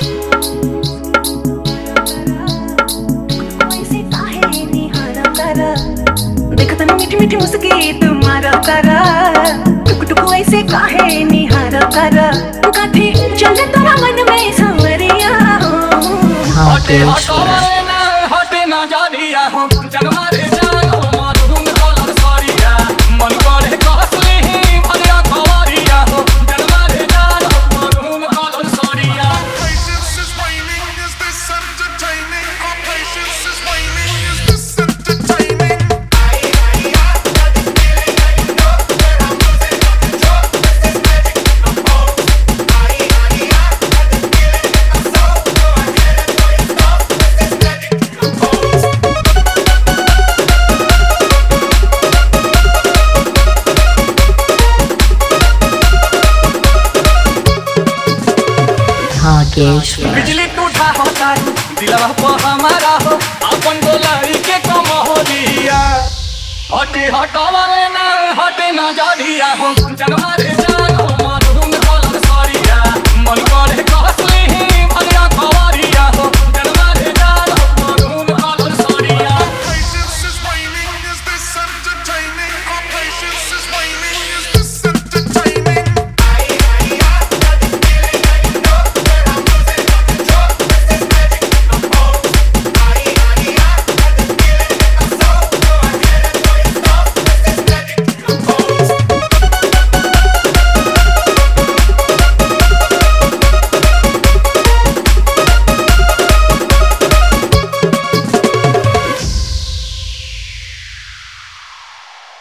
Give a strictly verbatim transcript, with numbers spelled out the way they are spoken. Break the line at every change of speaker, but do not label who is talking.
मीठी मीठी मुस्की तुम्हारा तारा टुक टुक ऐसे काहे निहारा तारा काठी चले तोरा मन में सांवरिया
हटे हटे ना हटे ना जानिया हो जगमारे जान हो मारूं कलर सारिया मन करे कसली ही भलिया खवारिया हो जगमारे जान हो मारूं कलर सारिया
Patience is waning, is this entertaining? Our patience is waning, is this entertaining?
बिजली टूटा होता दिलवा पर हमारा हो अपन गोलाई के कम हो दिया हटे हटावा ना हटे ना जानिया हो जगमारे जान हो मारूं कलर सारिया मन करे कसली ही भलिया खवारिया हो जगमारे जान हो मारूं कलर सारिया
Patience is waning, is this entertaining? Our patience is waning, is this entertaining?